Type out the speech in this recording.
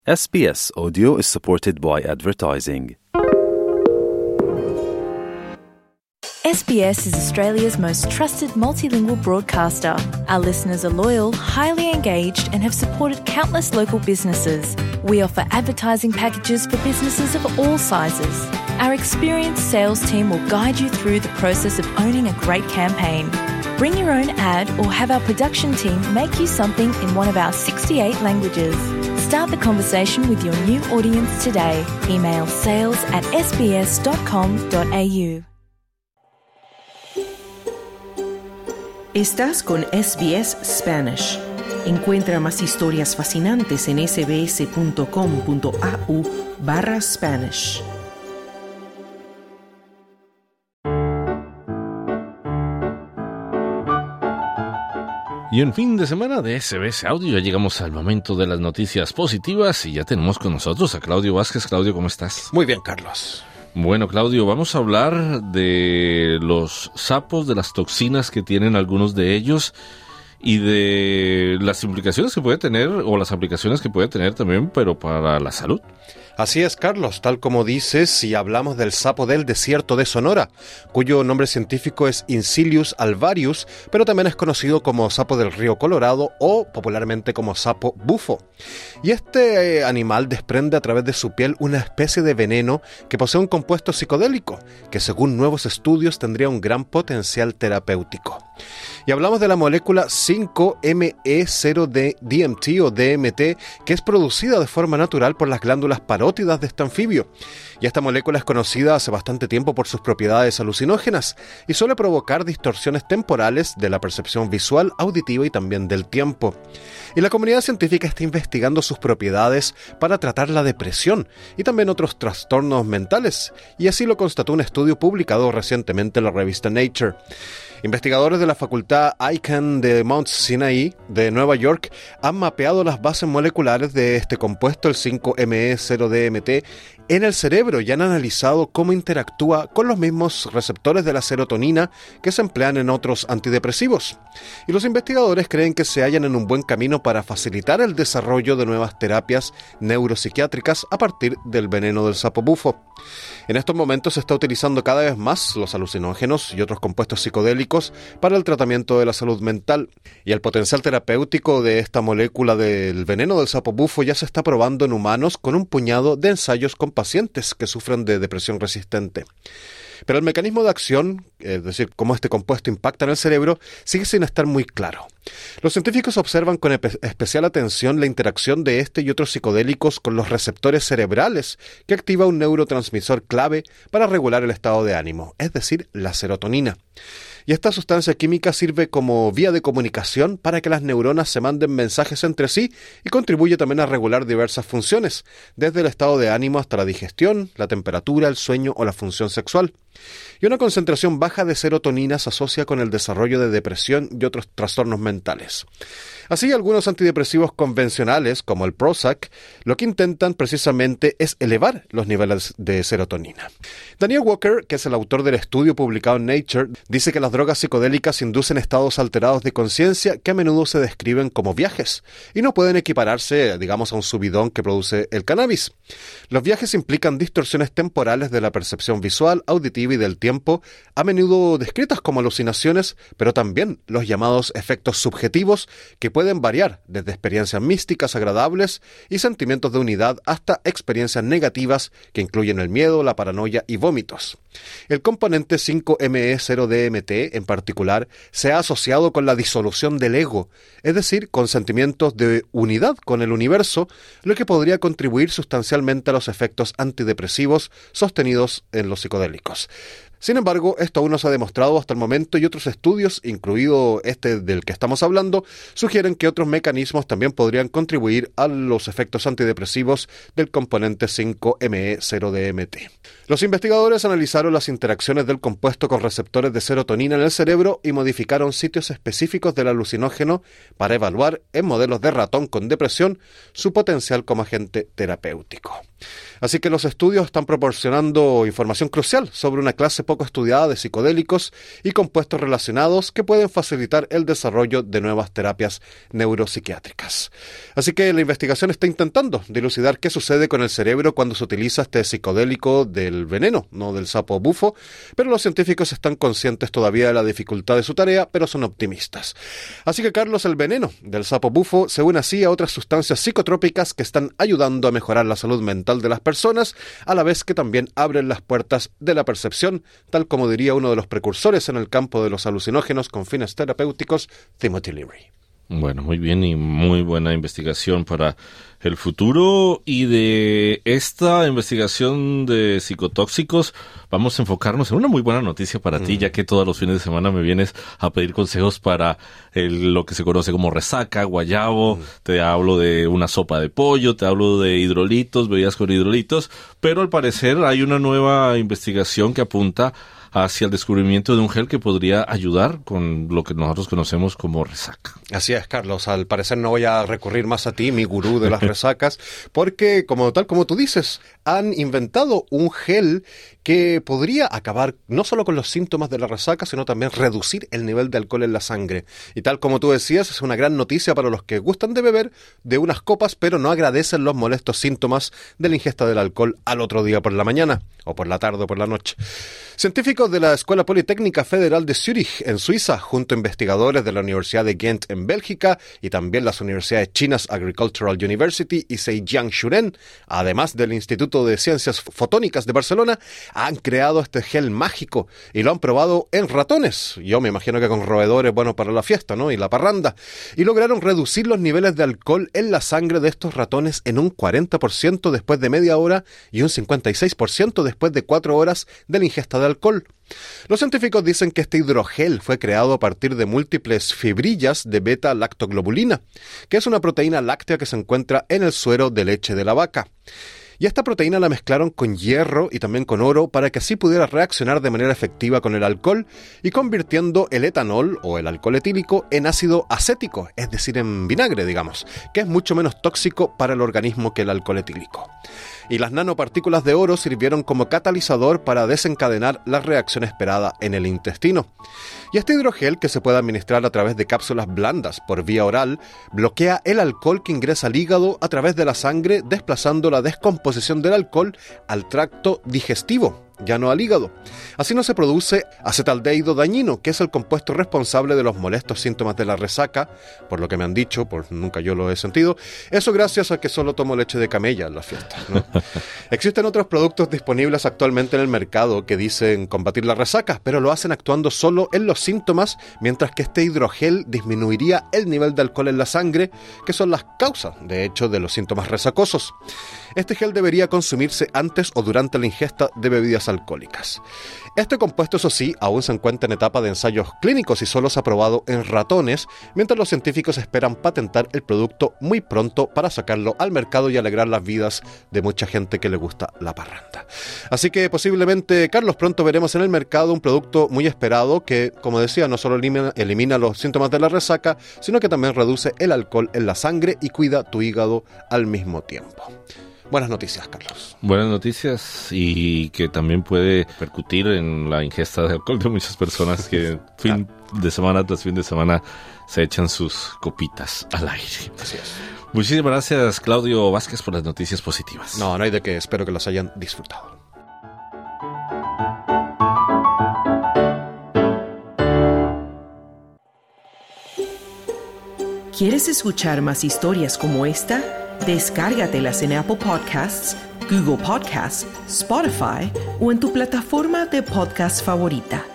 SBS Audio is supported by advertising. SBS is Australia's most trusted multilingual broadcaster. Our listeners are loyal, highly engaged, and have supported countless local businesses. We offer advertising packages for businesses of all sizes. Our experienced sales team will guide you through the process of owning a great campaign. Bring your own ad or have our production team make you something in one of our 68 languages. Start the conversation with your new audience today. Email sales@sbs.com.au. Estás con SBS Spanish. Encuentra más historias fascinantes en sbs.com.au/Spanish. Y en fin de semana de SBS Audio ya llegamos al momento de las noticias positivas y ya tenemos con nosotros a Claudio Vázquez. Claudio, ¿cómo estás? Muy bien, Carlos. Bueno, Claudio, vamos a hablar de los sapos, de las toxinas que tienen algunos de ellos y de las implicaciones que puede tener o las aplicaciones que puede tener también, pero para la salud. Así es, Carlos, tal como dices, si hablamos del sapo del desierto de Sonora, cuyo nombre científico es Incilius alvarius, pero también es conocido como sapo del río Colorado o popularmente como sapo bufo. Y este animal desprende a través de su piel una especie de veneno que posee un compuesto psicodélico, que según nuevos estudios tendría un gran potencial terapéutico. Y hablamos de la molécula 5-ME0-DMT o DMT, que es producida de forma natural por las glándulas parótidas de este anfibio. Y esta molécula es conocida hace bastante tiempo por sus propiedades alucinógenas y suele provocar distorsiones temporales de la percepción visual, auditiva y también del tiempo. Y la comunidad científica está investigando sus propiedades para tratar la depresión y también otros trastornos mentales, y así lo constató un estudio publicado recientemente en la revista Nature. Investigadores de la Facultad Icahn de Mount Sinai de Nueva York han mapeado las bases moleculares de este compuesto, el 5-ME0-DMT, en el cerebro y han analizado cómo interactúa con los mismos receptores de la serotonina que se emplean en otros antidepresivos. Y los investigadores creen que se hallan en un buen camino para facilitar el desarrollo de nuevas terapias neuropsiquiátricas a partir del veneno del sapo bufo. En estos momentos se está utilizando cada vez más los alucinógenos y otros compuestos psicodélicos para el tratamiento de la salud mental. Y el potencial terapéutico de esta molécula del veneno del sapo bufo ya se está probando en humanos con un puñado de ensayos con pacientes que sufren de depresión resistente. Pero el mecanismo de acción, es decir, cómo este compuesto impacta en el cerebro, sigue sin estar muy claro. Los científicos observan con especial atención la interacción de este y otros psicodélicos con los receptores cerebrales, que activa un neurotransmisor clave para regular el estado de ánimo, es decir, la serotonina. Y esta sustancia química sirve como vía de comunicación para que las neuronas se manden mensajes entre sí y contribuye también a regular diversas funciones, desde el estado de ánimo hasta la digestión, la temperatura, el sueño o la función sexual. Y una concentración baja de serotonina se asocia con el desarrollo de depresión y otros trastornos mentales. Así, algunos antidepresivos convencionales, como el Prozac, lo que intentan precisamente es elevar los niveles de serotonina. Daniel Walker, que es el autor del estudio publicado en Nature, dice que las drogas psicodélicas inducen estados alterados de conciencia que a menudo se describen como viajes y no pueden equipararse, digamos, a un subidón que produce el cannabis. Los viajes implican distorsiones temporales de la percepción visual, auditiva y del tiempo, a menudo descritas como alucinaciones, pero también los llamados efectos subjetivos, que pueden variar desde experiencias místicas agradables y sentimientos de unidad hasta experiencias negativas que incluyen el miedo, la paranoia y vómitos. El componente 5-ME0-DMT en particular se ha asociado con la disolución del ego, es decir, con sentimientos de unidad con el universo, lo que podría contribuir sustancialmente a los efectos antidepresivos sostenidos en los psicodélicos. Sin embargo, esto aún no se ha demostrado hasta el momento y otros estudios, incluido este del que estamos hablando, sugieren que otros mecanismos también podrían contribuir a los efectos antidepresivos del componente 5-ME0-DMT. Los investigadores analizaron las interacciones del compuesto con receptores de serotonina en el cerebro y modificaron sitios específicos del alucinógeno para evaluar en modelos de ratón con depresión su potencial como agente terapéutico. Así que los estudios están proporcionando información crucial sobre una clase poco estudiada de psicodélicos y compuestos relacionados que pueden facilitar el desarrollo de nuevas terapias neuropsiquiátricas. Así que la investigación está intentando dilucidar qué sucede con el cerebro cuando se utiliza este psicodélico del veneno, no del sapo bufo, pero los científicos están conscientes todavía de la dificultad de su tarea, pero son optimistas. Así que, Carlos, el veneno del sapo bufo se une así a otras sustancias psicotrópicas que están ayudando a mejorar la salud mental de las personas, a la vez que también abren las puertas de la percepción, tal como diría uno de los precursores en el campo de los alucinógenos con fines terapéuticos, Timothy Leary. Bueno, muy bien y muy buena investigación para el futuro. Y de esta investigación de psicotóxicos vamos a enfocarnos en una muy buena noticia para ti, ya que todos los fines de semana me vienes a pedir consejos para lo que se conoce como resaca, guayabo. Te hablo de una sopa de pollo, te hablo de hidrolitos, bebidas con hidrolitos, pero al parecer hay una nueva investigación que apunta hacia el descubrimiento de un gel que podría ayudar con lo que nosotros conocemos como resaca. Así es, Carlos. Al parecer no voy a recurrir más a ti, mi gurú de las resacas, porque, como tú dices, han inventado un gel que podría acabar no solo con los síntomas de la resaca, sino también reducir el nivel de alcohol en la sangre. Y tal como tú decías, es una gran noticia para los que gustan de beber de unas copas, pero no agradecen los molestos síntomas de la ingesta del alcohol al otro día por la mañana, o por la tarde o por la noche. Científicos de la Escuela Politécnica Federal de Zúrich, en Suiza, junto a investigadores de la Universidad de Ghent en Bélgica y también las universidades chinas Agricultural University y Zhejiang Shuren, además del Instituto de Ciencias Fotónicas de Barcelona, han creado este gel mágico y lo han probado en ratones. Yo me imagino que con roedores, bueno, para la fiesta, ¿no? Y la parranda. Y lograron reducir los niveles de alcohol en la sangre de estos ratones en un 40% después de media hora y un 56% después de 4 horas de la ingesta de alcohol. Los científicos dicen que este hidrogel fue creado a partir de múltiples fibrillas de beta-lactoglobulina, que es una proteína láctea que se encuentra en el suero de leche de la vaca. Y esta proteína la mezclaron con hierro y también con oro para que así pudiera reaccionar de manera efectiva con el alcohol y convirtiendo el etanol o el alcohol etílico en ácido acético, es decir, en vinagre, digamos, que es mucho menos tóxico para el organismo que el alcohol etílico. Y las nanopartículas de oro sirvieron como catalizador para desencadenar la reacción esperada en el intestino. Y este hidrogel, que se puede administrar a través de cápsulas blandas por vía oral, bloquea el alcohol que ingresa al hígado a través de la sangre, desplazando la descomposición del alcohol al tracto digestivo, ya no al hígado. Así no se produce acetaldehído dañino, que es el compuesto responsable de los molestos síntomas de la resaca, por lo que me han dicho, por nunca yo lo he sentido. Eso gracias a que solo tomo leche de camella en las fiestas, ¿no? Existen otros productos disponibles actualmente en el mercado que dicen combatir la resaca, pero lo hacen actuando solo en los síntomas, mientras que este hidrogel disminuiría el nivel de alcohol en la sangre, que son las causas, de hecho, de los síntomas resacosos. Este gel debería consumirse antes o durante la ingesta de bebidas alcohólicas. Este compuesto, eso sí, aún se encuentra en etapa de ensayos clínicos y solo se ha probado en ratones, mientras los científicos esperan patentar el producto muy pronto para sacarlo al mercado y alegrar las vidas de mucha gente que le gusta la parranda. Así que posiblemente, Carlos, pronto veremos en el mercado un producto muy esperado que, como decía, no solo elimina los síntomas de la resaca, sino que también reduce el alcohol en la sangre y cuida tu hígado al mismo tiempo. Buenas noticias, Carlos. Buenas noticias y que también puede repercutir en la ingesta de alcohol de muchas personas que fin de semana tras fin de semana se echan sus copitas al aire. Así es. Muchísimas gracias, Claudio Vázquez, por las noticias positivas. No hay de qué. Espero que las hayan disfrutado. ¿Quieres escuchar más historias como esta? Descárgatelas en Apple Podcasts, Google Podcasts, Spotify o en tu plataforma de podcast favorita.